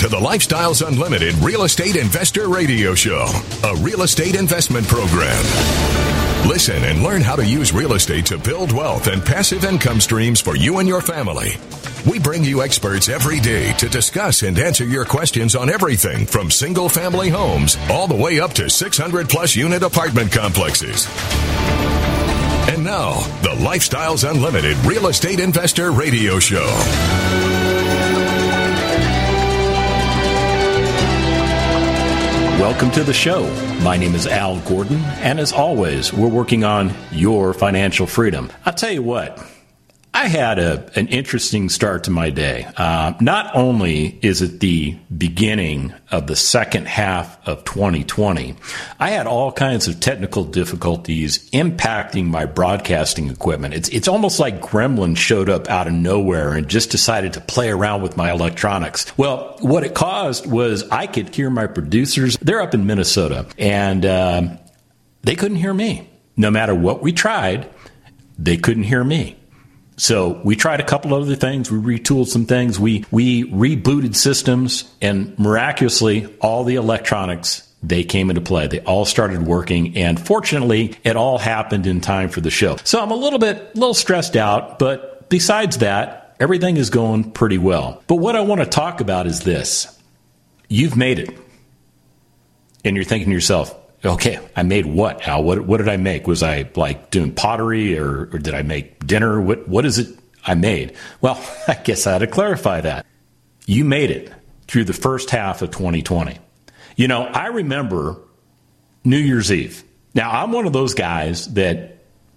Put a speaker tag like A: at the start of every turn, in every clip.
A: to the Lifestyles Unlimited Real Estate Investor Radio Show, a real estate investment program. Listen and learn how to use real estate to build wealth and passive income streams for you and your family. We bring you experts every day to discuss and answer your questions on everything from single-family homes all the way up to 600-plus unit apartment complexes. And now, the Lifestyles Unlimited Real Estate Investor Radio Show.
B: Welcome to the show. My name is Al Gordon, and as always, we're working on your financial freedom. I'll tell you what, I had an interesting start to my day. Not only is it the beginning of the second half of 2020, I had all kinds of technical difficulties impacting my broadcasting equipment. It's almost like gremlins showed up out of nowhere and just decided to play around with my electronics. Well, what it caused was I could hear my producers. They're up in Minnesota, and they couldn't hear me. No matter what we tried, they couldn't hear me. So we tried a couple other things. We retooled some things. We rebooted systems, and miraculously, all the electronics, they came into play. They all started working, and fortunately, it all happened in time for the show. So I'm a little stressed out, but besides that, everything is going pretty well. But what I want to talk about is this. You've made it. And you're thinking to yourself, okay, I made what, Al? What did I make? Was I like doing pottery or did I make dinner? What is it I made? Well, I guess I had to clarify that. You made it through the first half of 2020. You know, I remember New Year's Eve. Now, I'm one of those guys that,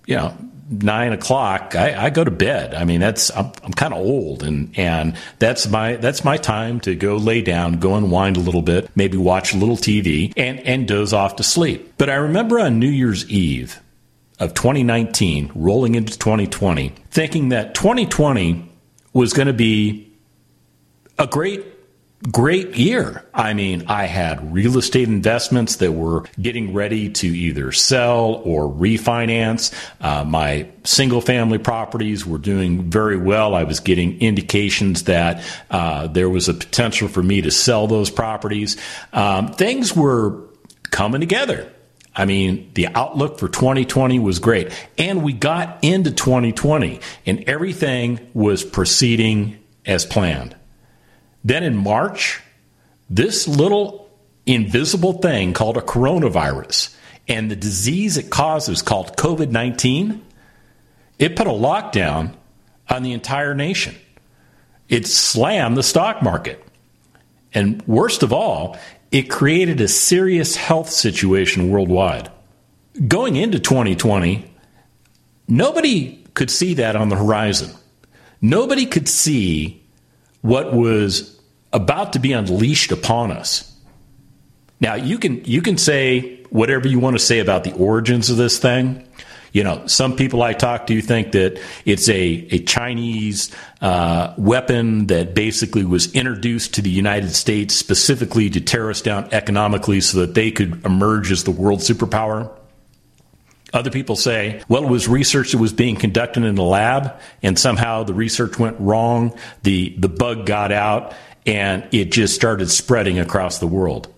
B: 9 o'clock, I go to bed. I mean, I'm kind of old, and that's my time to go lay down, go unwind a little bit, maybe watch a little TV, and doze off to sleep. But I remember on New Year's Eve of 2019, rolling into 2020, thinking that 2020 was going to be a great year. I mean, I had real estate investments that were getting ready to either sell or refinance. My single family properties were doing very well. I was getting indications that there was a potential for me to sell those properties. Things were coming together. I mean, the outlook for 2020 was great. And we got into 2020 and everything was proceeding as planned. Then in March, this little invisible thing called a coronavirus and the disease it causes called COVID-19, it put a lockdown on the entire nation. It slammed the stock market. And worst of all, it created a serious health situation worldwide. Going into 2020, nobody could see that on the horizon. Nobody could see what was about to be unleashed upon us. Now, you can say whatever you want to say about the origins of this thing. You know, some people I talk to think that it's a Chinese weapon that basically was introduced to the United States specifically to tear us down economically so that they could emerge as the world superpower. Other people say, well, it was research that was being conducted in the lab, and somehow the research went wrong, the bug got out, and it just started spreading across the world.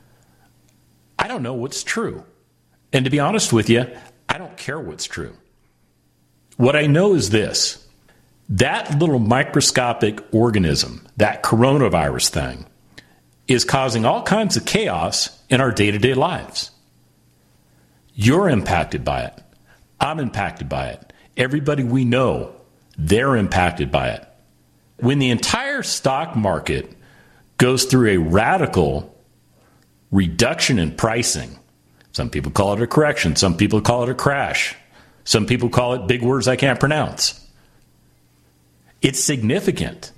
B: I don't know what's true. And to be honest with you, I don't care what's true. What I know is this. That little microscopic organism, that coronavirus thing, is causing all kinds of chaos in our day-to-day lives. You're impacted by it. I'm impacted by it. Everybody we know, they're impacted by it. When the entire stock market goes through a radical reduction in pricing, some people call it a correction, some people call it a crash, some people call it big words I can't pronounce. It's significant.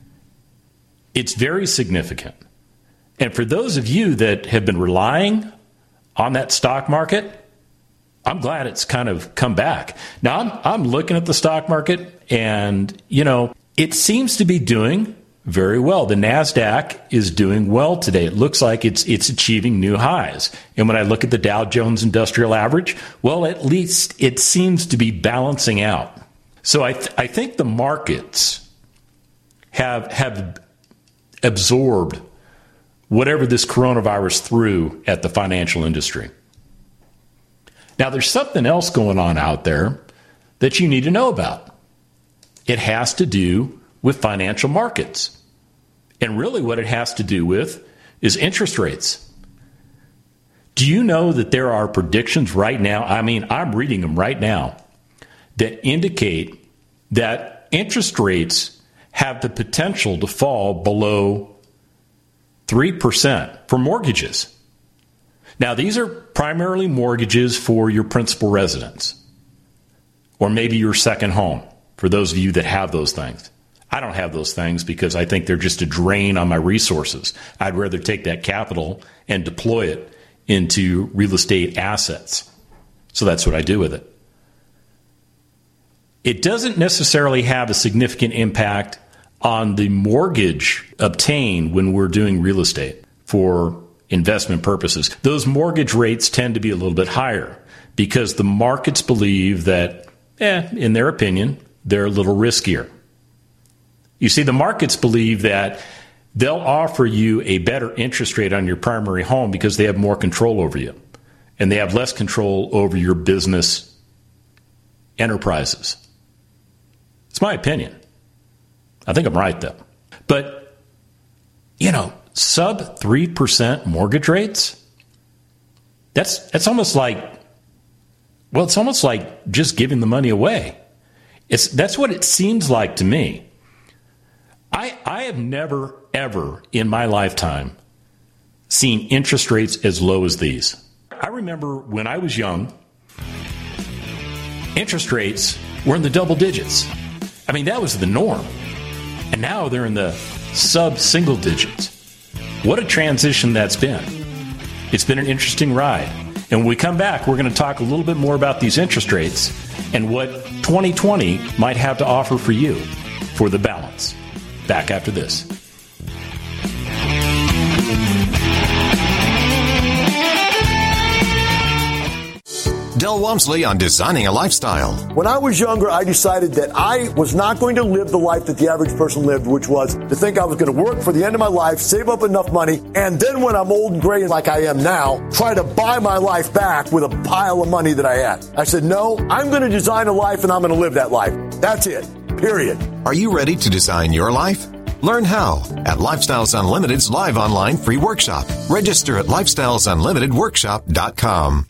B: It's very significant. And for those of you that have been relying on that stock market, I'm glad it's kind of come back. Now, I'm looking at the stock market, and, it seems to be doing very well. The NASDAQ is doing well today. It looks like it's achieving new highs. And when I look at the Dow Jones Industrial Average, well, at least it seems to be balancing out. So I think the markets have absorbed whatever this coronavirus threw at the financial industry. Now, there's something else going on out there that you need to know about. It has to do with financial markets. And really what it has to do with is interest rates. Do you know that there are predictions right now, I'm reading them right now, that indicate that interest rates have the potential to fall below 3% for mortgages? Now, these are primarily mortgages for your principal residence or maybe your second home, for those of you that have those things. I don't have those things because I think they're just a drain on my resources. I'd rather take that capital and deploy it into real estate assets. So that's what I do with it. It doesn't necessarily have a significant impact on the mortgage obtained when we're doing real estate for investment purposes. Those mortgage rates tend to be a little bit higher because the markets believe that, in their opinion, they're a little riskier. You see, the markets believe that they'll offer you a better interest rate on your primary home because they have more control over you and they have less control over your business enterprises. It's my opinion. I think I'm right, though. But, sub 3% mortgage rates, that's almost like, it's almost like just giving the money away. That's what it seems like to me. I have never, ever in my lifetime seen interest rates as low as these. I remember when I was young, interest rates were in the double digits. That was the norm. And now they're in the sub-single digits. What a transition that's been. It's been an interesting ride. And when we come back, we're going to talk a little bit more about these interest rates and what 2020 might have to offer for you for the balance. Back after this.
A: Del Walmsley on designing a lifestyle.
C: When I was younger, I decided that I was not going to live the life that the average person lived, which was to think I was going to work for the end of my life, save up enough money, and then when I'm old and gray like I am now, try to buy my life back with a pile of money that I had. I said, no, I'm going to design a life and I'm going to live that life. That's it. Period.
A: Are you ready to design your life? Learn how at Lifestyles Unlimited's live online free workshop. Register at lifestylesunlimitedworkshop.com.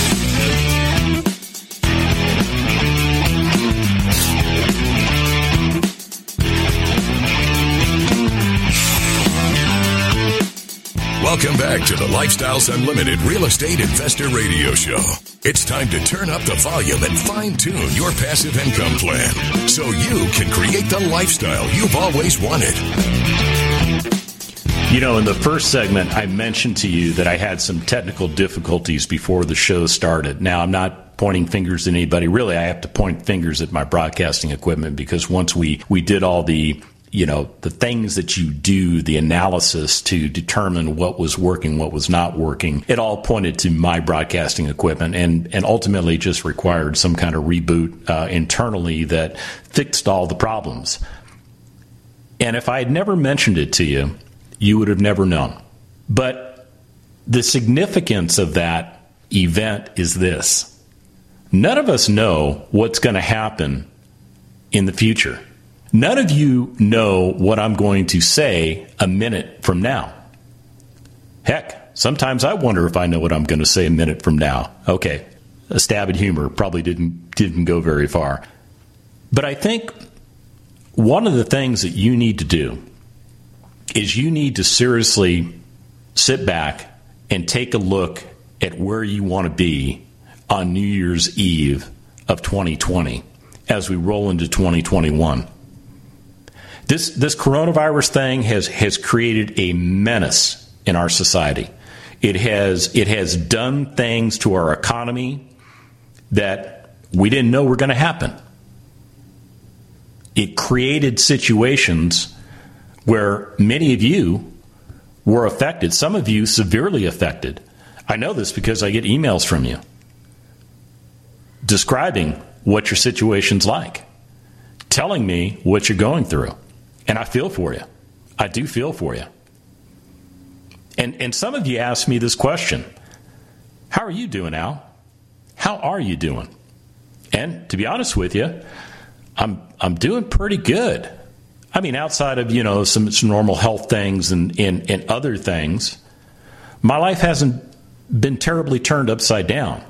A: Welcome back to the Lifestyles Unlimited Real Estate Investor Radio Show. It's time to turn up the volume and fine-tune your passive income plan so you can create the lifestyle you've always wanted.
B: In the first segment, I mentioned to you that I had some technical difficulties before the show started. Now, I'm not pointing fingers at anybody. Really, I have to point fingers at my broadcasting equipment because once we did all the things that you do, the analysis to determine what was working, what was not working, it all pointed to my broadcasting equipment and ultimately just required some kind of reboot internally that fixed all the problems. And if I had never mentioned it to you, you would have never known. But the significance of that event is this. None of us know what's going to happen in the future. None of you know what I'm going to say a minute from now. Heck, sometimes I wonder if I know what I'm going to say a minute from now. Okay, a stab at humor probably didn't go very far. But I think one of the things that you need to do is you need to seriously sit back and take a look at where you want to be on New Year's Eve of 2020 as we roll into 2021. This coronavirus thing has created a menace in our society. It has done things to our economy that we didn't know were going to happen. It created situations where many of you were affected, some of you severely affected. I know this because I get emails from you describing what your situation's like, telling me what you're going through. And I feel for you. I do feel for you. And some of you asked me this question. How are you doing, Al? How are you doing? And to be honest with you, I'm doing pretty good. I mean, outside of, some normal health things and other things, my life hasn't been terribly turned upside down.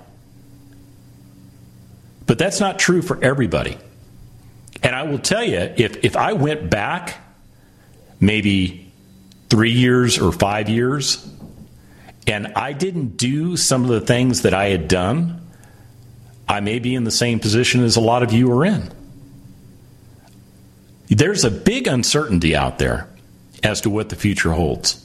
B: But that's not true for everybody. And I will tell you, if I went back maybe 3 years or 5 years, and I didn't do some of the things that I had done, I may be in the same position as a lot of you are in. There's a big uncertainty out there as to what the future holds.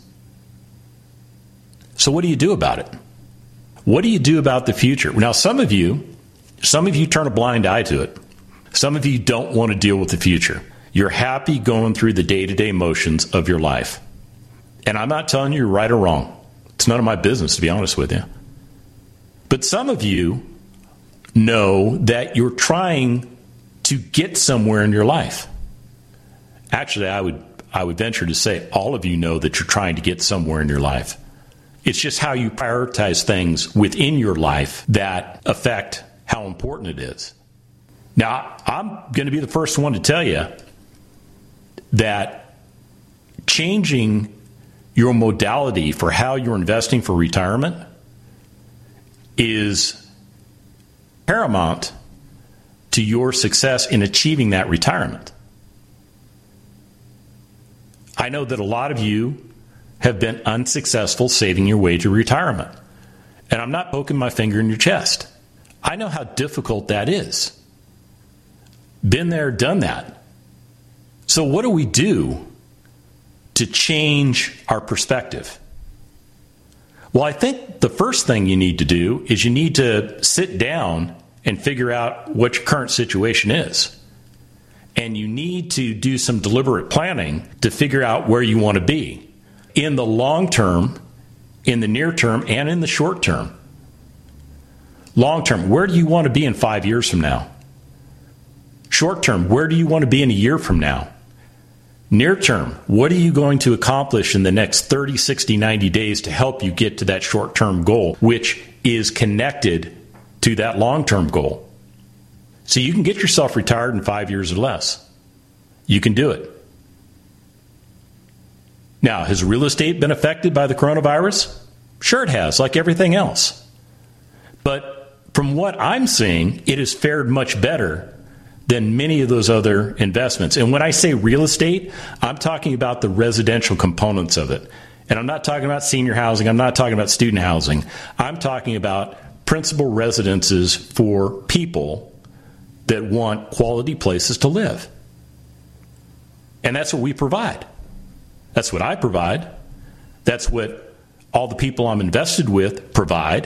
B: So what do you do about it? What do you do about the future? Now, some of you turn a blind eye to it. Some of you don't want to deal with the future. You're happy going through the day-to-day motions of your life. And I'm not telling you you're right or wrong. It's none of my business, to be honest with you. But some of you know that you're trying to get somewhere in your life. Actually, I would venture to say all of you know that you're trying to get somewhere in your life. It's just how you prioritize things within your life that affect how important it is. Now, I'm going to be the first one to tell you that changing your modality for how you're investing for retirement is paramount to your success in achieving that retirement. I know that a lot of you have been unsuccessful saving your way to retirement. And I'm not poking my finger in your chest. I know how difficult that is. Been there, done that. So what do we do to change our perspective? Well, I think the first thing you need to do is you need to sit down and figure out what your current situation is. And you need to do some deliberate planning to figure out where you want to be in the long term, in the near term, and in the short term. Long term, where do you want to be in 5 years from now? Short term, where do you want to be in a year from now? Near term, what are you going to accomplish in the next 30, 60, 90 days to help you get to that short-term goal, which is connected to that long-term goal? So you can get yourself retired in 5 years or less. You can do it. Now, has real estate been affected by the coronavirus? Sure it has, like everything else. But from what I'm seeing, it has fared much better than many of those other investments. And when I say real estate, I'm talking about the residential components of it. And I'm not talking about senior housing. I'm not talking about student housing. I'm talking about principal residences for people that want quality places to live. And that's what we provide. That's what I provide. That's what all the people I'm invested with provide.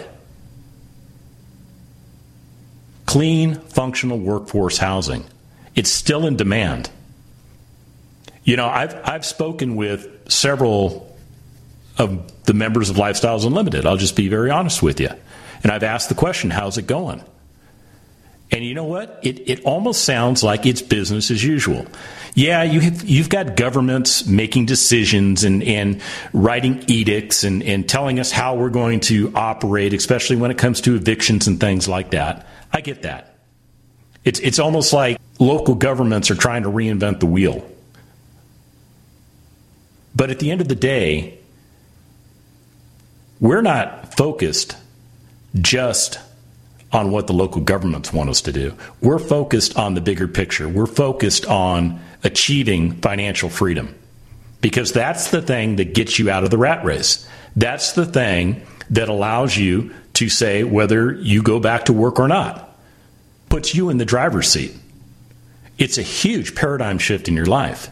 B: Clean, functional workforce housing. It's still in demand. You know, I've spoken with several of the members of Lifestyles Unlimited. I'll just be very honest with you. And I've asked the question, how's it going? And you know what? It almost sounds like it's business as usual. Yeah, you've got governments making decisions and writing edicts and telling us how we're going to operate, especially when it comes to evictions and things like that. I get that. It's almost like local governments are trying to reinvent the wheel. But at the end of the day, we're not focused just on what the local governments want us to do. We're focused on the bigger picture. We're focused on achieving financial freedom, because that's the thing that gets you out of the rat race. That's the thing that allows you to say whether you go back to work or not. Puts you in the driver's seat. It's a huge paradigm shift in your life.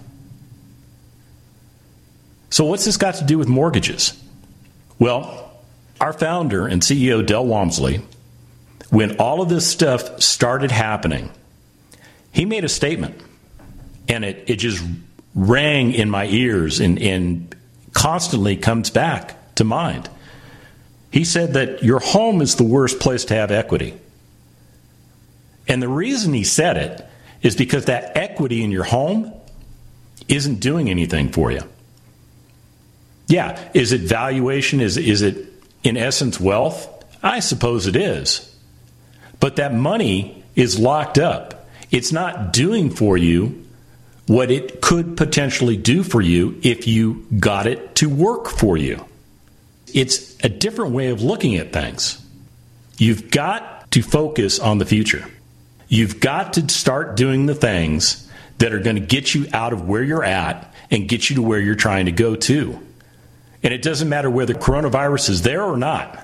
B: So what's this got to do with mortgages? Well, our founder and CEO, Del Walmsley, when all of this stuff started happening, he made a statement, and it just rang in my ears and constantly comes back to mind. He said that your home is the worst place to have equity. And the reason he said it is because that equity in your home isn't doing anything for you. Yeah. Is it valuation? Is it, in essence, wealth? I suppose it is. But that money is locked up. It's not doing for you what it could potentially do for you if you got it to work for you. It's a different way of looking at things. You've got to focus on the future. You've got to start doing the things that are going to get you out of where you're at and get you to where you're trying to go to. And it doesn't matter whether coronavirus is there or not.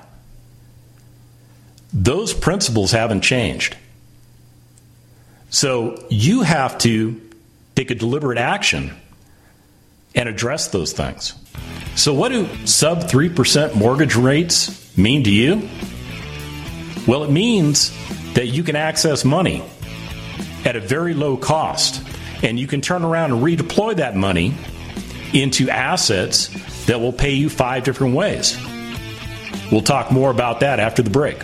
B: Those principles haven't changed. So you have to take a deliberate action and address those things. So what do sub 3% mortgage rates mean to you? Well, it means that you can access money at a very low cost, and you can turn around and redeploy that money into assets that will pay you 5 different ways. We'll talk more about that after the break.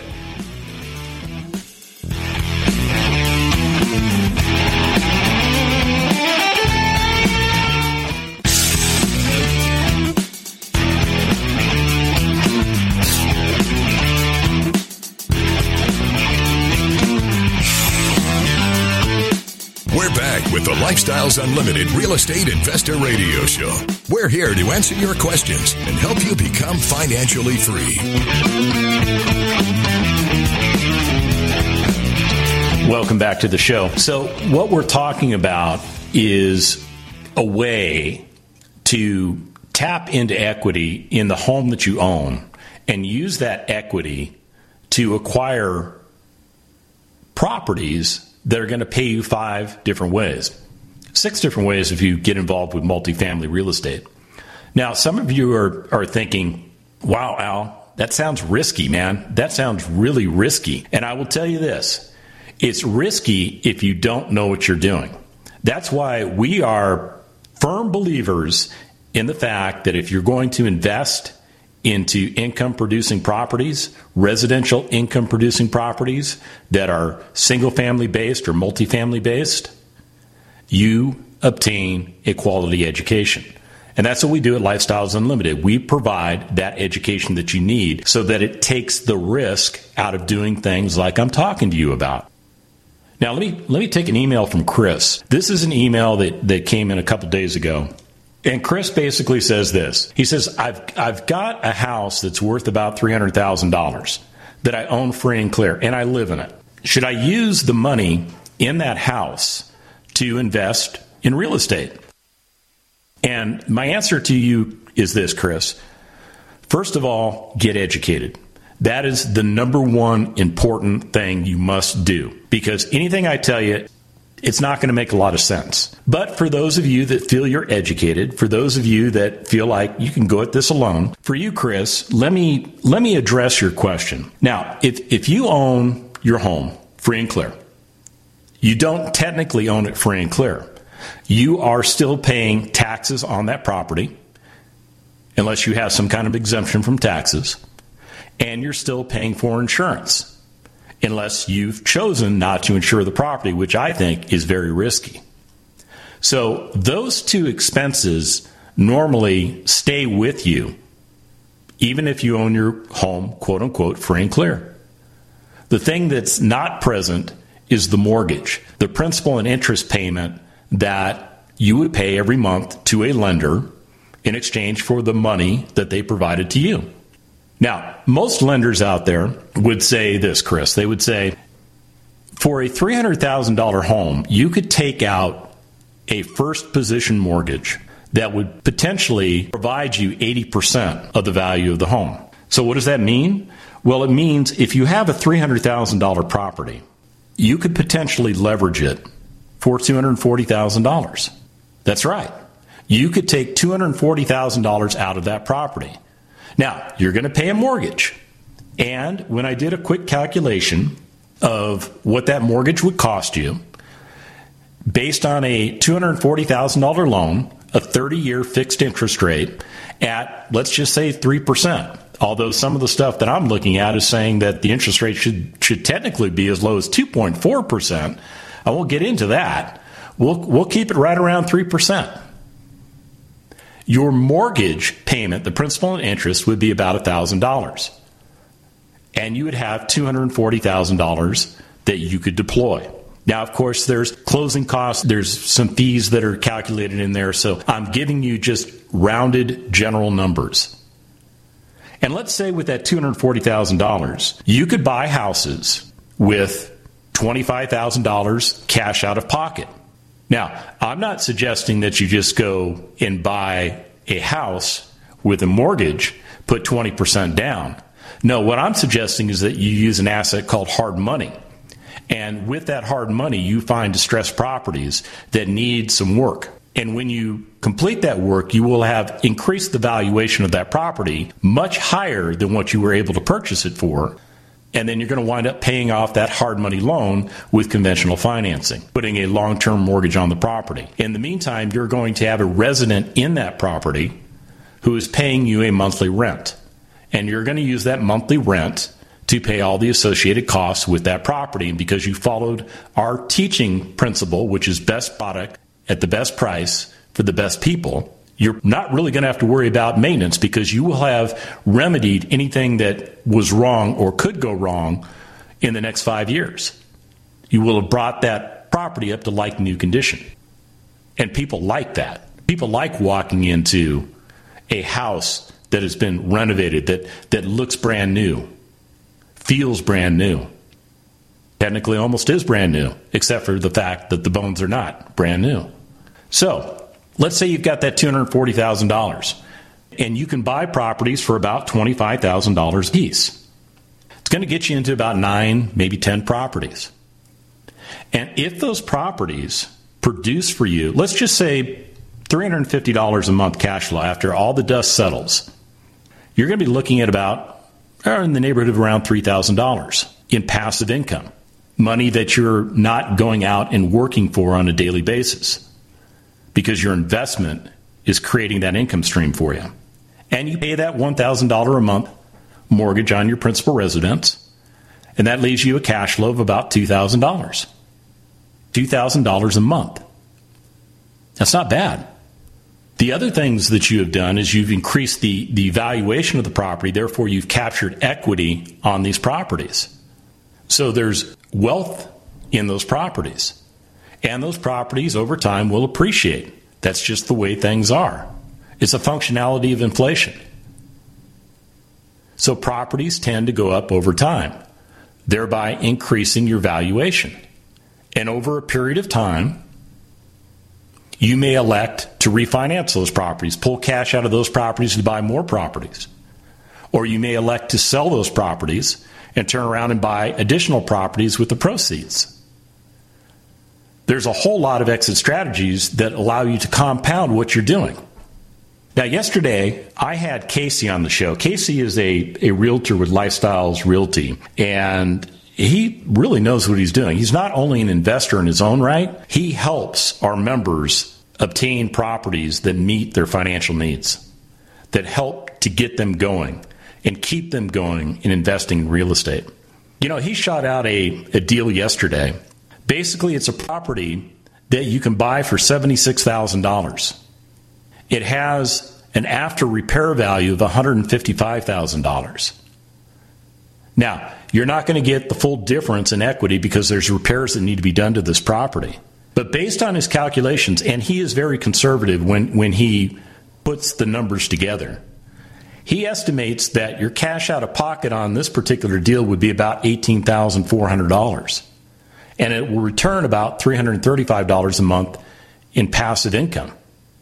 A: We're back with the Lifestyles Unlimited Real Estate Investor Radio Show. We're here to answer your questions and help you become financially free.
B: Welcome back to the show. So what we're talking about is a way to tap into equity in the home that you own and use that equity to acquire properties that are going to pay you 5 different ways. 6 different ways if you get involved with multifamily real estate. Now, some of you are thinking, wow, Al, that sounds risky, man. That sounds really risky. And I will tell you this, it's risky if you don't know what you're doing. That's why we are firm believers in the fact that if you're going to invest into income-producing properties, residential income-producing properties that are single-family based or multifamily based, you obtain a quality education. And that's what we do at Lifestyles Unlimited. We provide that education that you need so that it takes the risk out of doing things like I'm talking to you about. Now, let me take an email from Chris. This is an email that came in a couple days ago. And Chris basically says this. He says, I've got a house that's worth about $300,000 that I own free and clear, and I live in it. Should I use the money in that house to invest in real estate? And my answer to you is this, Chris. First of all, get educated. That is the number one important thing you must do, because anything I tell you, it's not going to make a lot of sense. But for those of you that feel you're educated, for those of you that feel like you can go at this alone, for you, Chris, let me address your question. Now, if you own your home free and clear, you don't technically own it free and clear. You are still paying taxes on that property, unless you have some kind of exemption from taxes, and you're still paying for insurance, unless you've chosen not to insure the property, which I think is very risky. So those 2 expenses normally stay with you, even if you own your home, quote unquote, free and clear. The thing that's not present is the mortgage, the principal and interest payment that you would pay every month to a lender in exchange for the money that they provided to you. Now, most lenders out there would say this, Chris. They would say, for a $300,000 home, you could take out a first position mortgage that would potentially provide you 80% of the value of the home. So what does that mean? Well, it means if you have a $300,000 property, you could potentially leverage it for $240,000. That's right. You could take $240,000 out of that property. Now, you're going to pay a mortgage. And when I did a quick calculation of what that mortgage would cost you, based on a $240,000 loan, a 30-year fixed interest rate at, let's just say, 3%. Although some of the stuff that I'm looking at is saying that the interest rate should technically be as low as 2.4%. I won't get into that. We'll keep it right around 3%. your mortgage payment, the principal and interest, would be about $1,000. And you would have $240,000 that you could deploy. Now, of course, there's closing costs. There's some fees that are calculated in there. So I'm giving you just rounded general numbers. And let's say with that $240,000, you could buy houses with $25,000 cash out of pocket. Now, I'm not suggesting that you just go and buy a house with a mortgage, put 20% down. No, what I'm suggesting is that you use an asset called hard money. And with that hard money, you find distressed properties that need some work. And when you complete that work, you will have increased the valuation of that property much higher than what you were able to purchase it for. And then you're going to wind up paying off that hard money loan with conventional financing, putting a long-term mortgage on the property. In the meantime, you're going to have a resident in that property who is paying you a monthly rent. And you're going to use that monthly rent to pay all the associated costs with that property. And because you followed our teaching principle, which is best product at the best price for the best people, you're not really going to have to worry about maintenance because you will have remedied anything that was wrong or could go wrong in the next 5 years. You will have brought that property up to like new condition. And people like that. People like walking into a house that has been renovated, that looks brand new, feels brand new, technically almost is brand new, except for the fact that the bones are not brand new. So let's say you've got that $240,000 and you can buy properties for about $25,000 a piece. It's going to get you into about 9, maybe 10 properties. And if those properties produce for you, let's just say $350 a month cash flow after all the dust settles, you're going to be looking at about in the neighborhood of around $3,000 in passive income, money that you're not going out and working for on a daily basis because your investment is creating that income stream for you. And you pay that $1,000 a month mortgage on your principal residence, and that leaves you a cash flow of about $2,000. $2,000 a month. That's not bad. The other things that you have done is you've increased the valuation of the property, therefore you've captured equity on these properties. So there's wealth in those properties. And those properties over time will appreciate. That's just the way things are. It's a functionality of inflation. So properties tend to go up over time, thereby increasing your valuation. And over a period of time, you may elect to refinance those properties, pull cash out of those properties to buy more properties. Or you may elect to sell those properties and turn around and buy additional properties with the proceeds. There's a whole lot of exit strategies that allow you to compound what you're doing. Now, yesterday, I had Casey on the show. Casey is a realtor with Lifestyles Realty, and he really knows what he's doing. He's not only an investor in his own right, he helps our members obtain properties that meet their financial needs, that help to get them going and keep them going in investing in real estate. You know, he shot out a deal yesterday. Basically, it's a property that you can buy for $76,000. It has an after repair value of $155,000. Now, you're not going to get the full difference in equity because there's repairs that need to be done to this property. But based on his calculations, and he is very conservative when he puts the numbers together, he estimates that your cash out of pocket on this particular deal would be about $18,400. And it will return about $335 a month in passive income.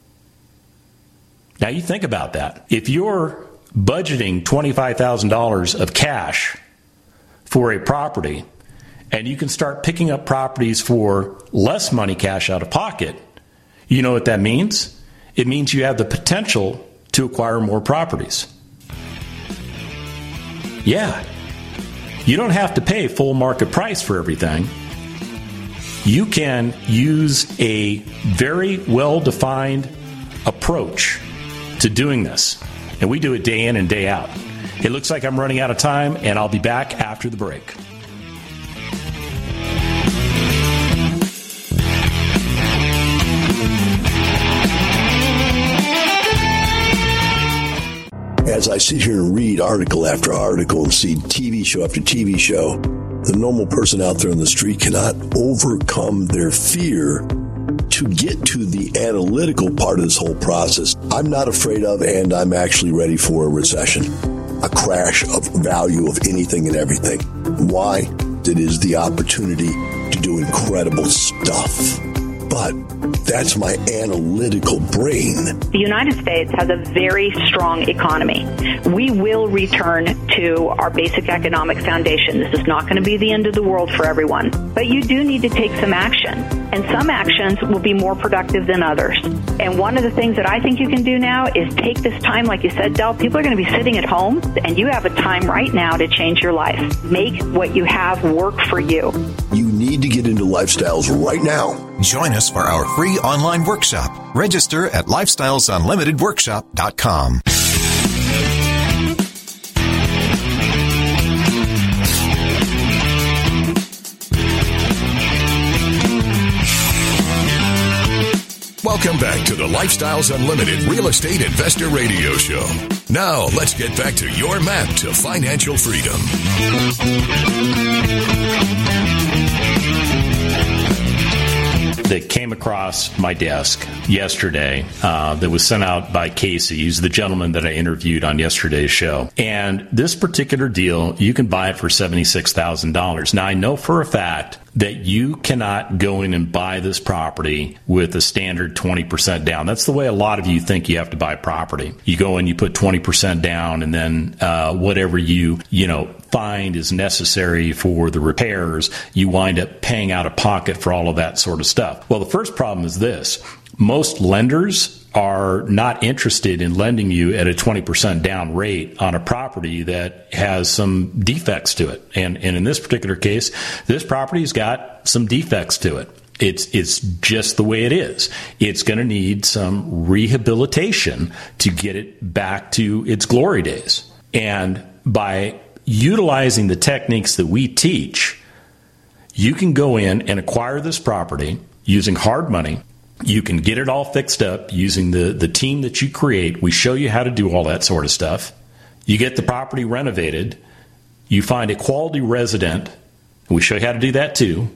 B: Now you think about that. If you're budgeting $25,000 of cash for a property, and you can start picking up properties for less money cash out of pocket, you know what that means? It means you have the potential to acquire more properties. Yeah. You don't have to pay full market price for everything. You can use a very well-defined approach to doing this. And we do it day in and day out. It looks like I'm running out of time, and I'll be back after the break.
D: As I sit here and read article after article and see TV show after TV show, the normal person out there on the street cannot overcome their fear to get to the analytical part of this whole process. I'm not afraid of, and I'm actually ready for a recession, a crash of value of anything and everything. Why? It is the opportunity to do incredible stuff. But that's my analytical brain.
E: The United States has a very strong economy. We will return to our basic economic foundation. This is not going to be the end of the world for everyone. But you do need to take some action. And some actions will be more productive than others. And one of the things that I think you can do now is take this time, like you said, Del, people are going to be sitting at home, and you have a time right now to change your life. Make what you have work for you.
D: You need to get into Lifestyles right now.
F: Join us for our free online workshop. Register at lifestylesunlimitedworkshop.com.
A: Welcome back to the Lifestyles Unlimited Real Estate Investor Radio Show. Now, let's get back to your map to financial freedom.
B: That came across my desk yesterday that was sent out by Casey. He's the gentleman that I interviewed on yesterday's show. And this particular deal, you can buy it for $76,000. Now, I know for a fact that you cannot go in and buy this property with a standard 20% down. That's the way a lot of you think you have to buy property. You go in, you put 20% down, and then whatever you find is necessary for the repairs, you wind up paying out of pocket for all of that sort of stuff. Well, the first problem is this. Most lenders are not interested in lending you at a 20% down rate on a property that has some defects to it. And in this particular case, this property's got some defects to it. It's just the way it is. It's going to need some rehabilitation to get it back to its glory days. And by utilizing the techniques that we teach, you can go in and acquire this property using hard money. You can get it all fixed up using the team that you create. We show you how to do all that sort of stuff. You get the property renovated. You find a quality resident. We show you how to do that too,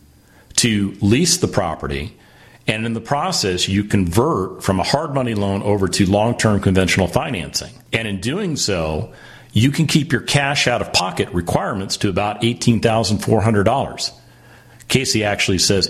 B: to lease the property. And in the process, you convert from a hard money loan over to long-term conventional financing. And in doing so, you can keep your cash out of pocket requirements to about $18,400. Casey actually says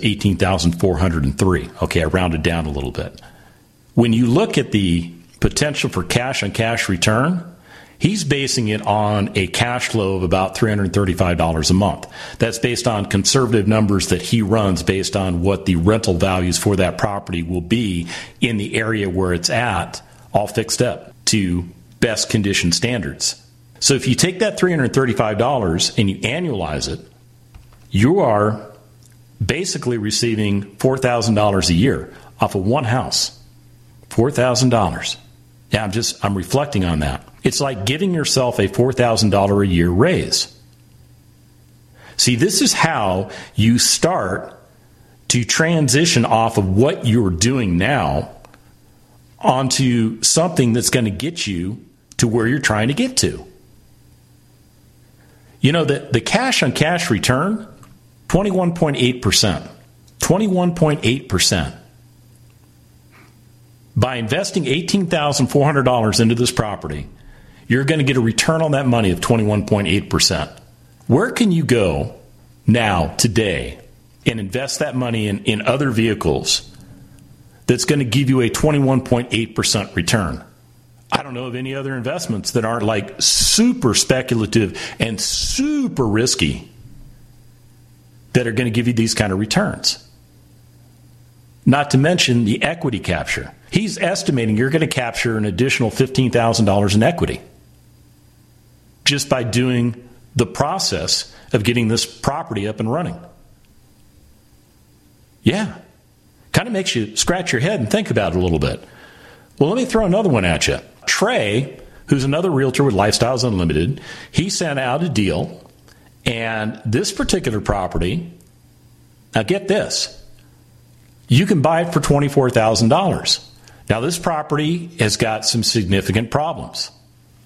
B: $18,403. Okay, I rounded down a little bit. When you look at the potential for cash-on-cash return, he's basing it on a cash flow of about $335 a month. That's based on conservative numbers that he runs based on what the rental values for that property will be in the area where it's at, all fixed up to best condition standards. So if you take that $335 and you annualize it, you are basically receiving $4,000 a year off of one house. $4,000. Yeah, I'm reflecting on that. It's like giving yourself a $4,000 a year raise. See, this is how you start to transition off of what you're doing now onto something that's going to get you to where you're trying to get to. You know, the cash-on-cash return, 21.8%. 21.8%. By investing $18,400 into this property, you're going to get a return on that money of 21.8%. Where can you go now, today, and invest that money in other vehicles that's going to give you a 21.8% return? I don't know of any other investments that aren't like super speculative and super risky that are going to give you these kind of returns. Not to mention the equity capture. He's estimating you're going to capture an additional $15,000 in equity just by doing the process of getting this property up and running. Yeah. Kind of makes you scratch your head and think about it a little bit. Well, let me throw another one at you. Trey, who's another realtor with Lifestyles Unlimited, he sent out a deal, and this particular property, now get this, you can buy it for $24,000. Now, this property has got some significant problems.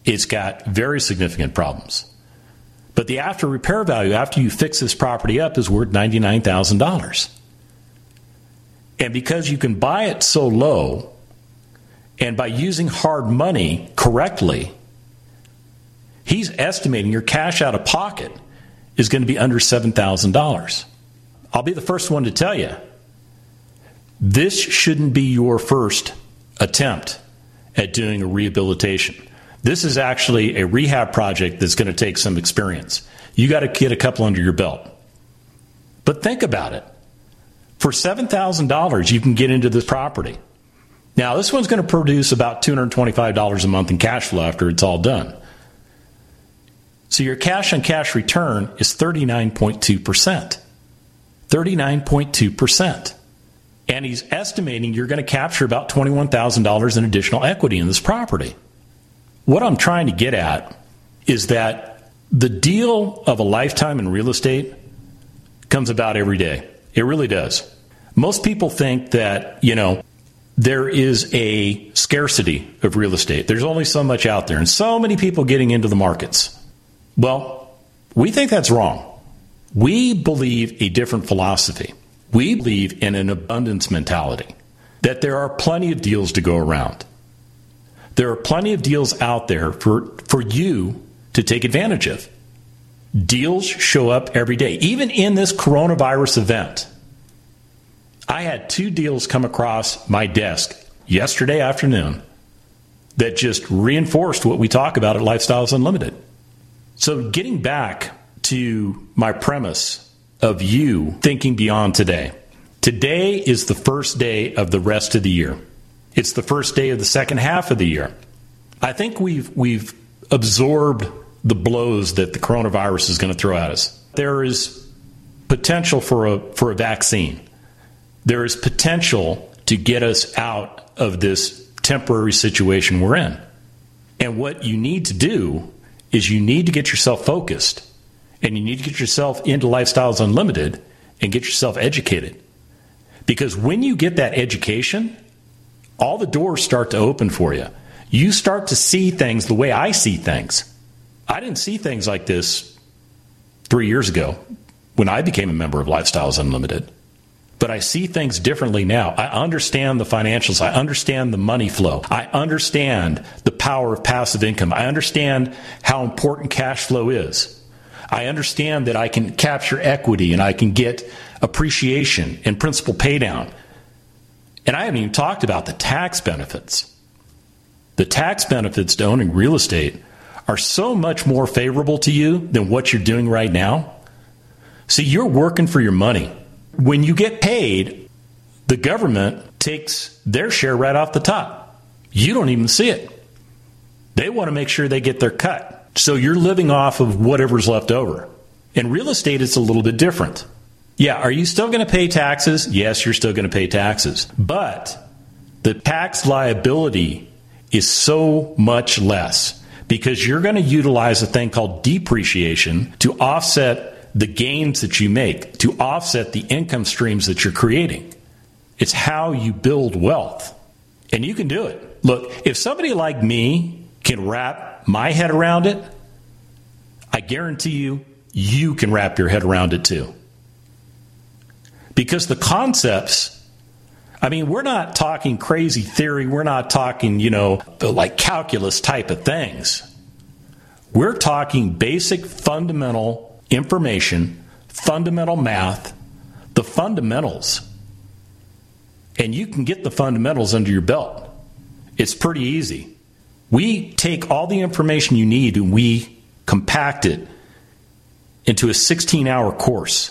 B: It's got very significant problems. But the after repair value, after you fix this property up, is worth $99,000. And because you can buy it so low, and by using hard money correctly, he's estimating your cash out of pocket is going to be under $7,000. I'll be the first one to tell you, this shouldn't be your first attempt at doing a rehabilitation. This is actually a rehab project that's going to take some experience. You got to get a couple under your belt. But think about it. For $7,000, you can get into this property. Now, this one's going to produce about $225 a month in cash flow after it's all done. So your cash-on-cash return is 39.2%. 39.2%. And he's estimating you're going to capture about $21,000 in additional equity in this property. What I'm trying to get at is that the deal of a lifetime in real estate comes about every day. It really does. Most people think that, there is a scarcity of real estate. There's only so much out there and so many people getting into the markets. Well, we think that's wrong. We believe a different philosophy. We believe in an abundance mentality, that there are plenty of deals to go around. There are plenty of deals out there for you to take advantage of. Deals show up every day. Even in this coronavirus event, I had 2 deals come across my desk yesterday afternoon that just reinforced what we talk about at Lifestyles Unlimited. So getting back to my premise of you thinking beyond today. Today is the first day of the rest of the year. It's the first day of the second half of the year. I think we've absorbed the blows that the coronavirus is going to throw at us. There is potential for a vaccine. There is potential to get us out of this temporary situation we're in. And what you need to do is you need to get yourself focused, and you need to get yourself into Lifestyles Unlimited and get yourself educated. Because when you get that education, all the doors start to open for you. You start to see things the way I see things. I didn't see things like this 3 years ago when I became a member of Lifestyles Unlimited. But I see things differently now. I understand the financials. I understand the money flow. I understand the power of passive income. I understand how important cash flow is. I understand that I can capture equity and I can get appreciation and principal pay down. And I haven't even talked about the tax benefits. The tax benefits to owning real estate are so much more favorable to you than what you're doing right now. See, you're working for your money. When you get paid, the government takes their share right off the top. You don't even see it. They want to make sure they get their cut. So you're living off of whatever's left over. In real estate, it's a little bit different. Yeah, are you still going to pay taxes? Yes, you're still going to pay taxes. But the tax liability is so much less because you're going to utilize a thing called depreciation to offset the gains that you make, to offset the income streams that you're creating. It's how you build wealth. And you can do it. Look, if somebody like me can wrap my head around it, I guarantee you, you can wrap your head around it too. Because the concepts, we're not talking crazy theory. We're not talking, like calculus type of things. We're talking basic fundamental information, fundamental math, the fundamentals. And you can get the fundamentals under your belt. It's pretty easy. We take all the information you need and we compact it into a 16-hour course.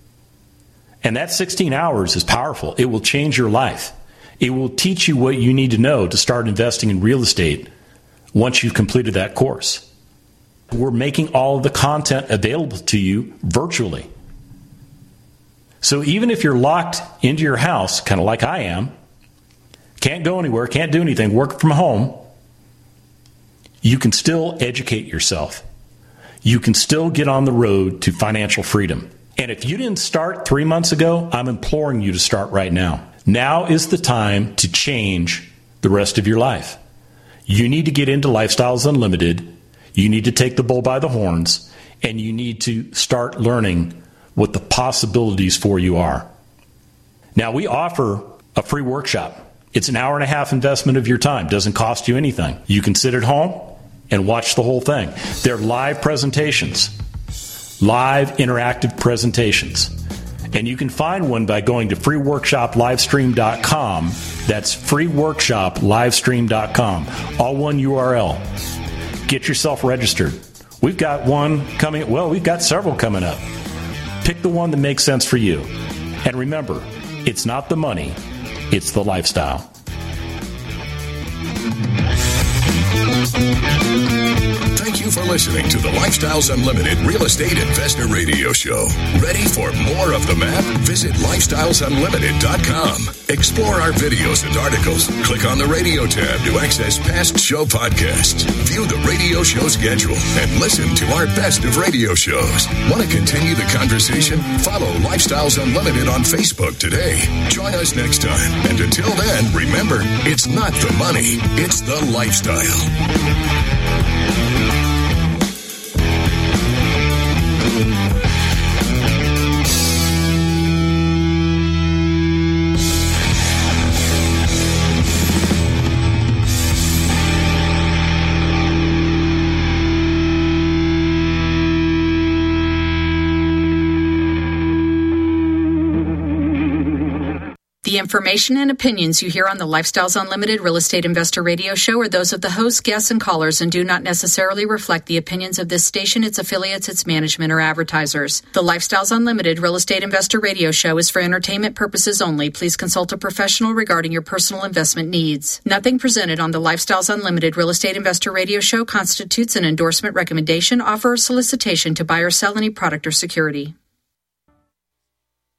B: And that 16 hours is powerful. It will change your life. It will teach you what you need to know to start investing in real estate once you've completed that course. We're making all of the content available to you virtually. So even if you're locked into your house, kind of like I am, can't go anywhere, can't do anything, work from home, you can still educate yourself. You can still get on the road to financial freedom. And if you didn't start 3 months ago, I'm imploring you to start right now. Now is the time to change the rest of your life. You need to get into Lifestyles Unlimited. You need to take the bull by the horns, and you need to start learning what the possibilities for you are. Now, we offer a free workshop. It's an hour-and-a-half investment of your time. Doesn't cost you anything. You can sit at home and watch the whole thing. They're live presentations, live interactive presentations. And you can find one by going to freeworkshoplivestream.com. That's freeworkshoplivestream.com. All one URL. Get yourself registered. We've got one coming. Well, we've got several coming up. Pick the one that makes sense for you. And remember, it's not the money, it's the lifestyle.
A: Thank you for listening to the Lifestyles Unlimited Real Estate Investor Radio Show. Ready for more of the map? Visit lifestylesunlimited.com. Explore our videos and articles. Click on the radio tab to access past show podcasts. View the radio show schedule and listen to our best of radio shows. Want to continue the conversation? Follow Lifestyles Unlimited on Facebook today. Join us next time. And until then, remember, it's not the money, it's the lifestyle.
G: The information and opinions you hear on the Lifestyles Unlimited Real Estate Investor Radio Show are those of the hosts, guests, and callers and do not necessarily reflect the opinions of this station, its affiliates, its management, or advertisers. The Lifestyles Unlimited Real Estate Investor Radio Show is for entertainment purposes only. Please consult a professional regarding your personal investment needs. Nothing presented on the Lifestyles Unlimited Real Estate Investor Radio Show constitutes an endorsement, recommendation, offer, or solicitation to buy or sell any product or security.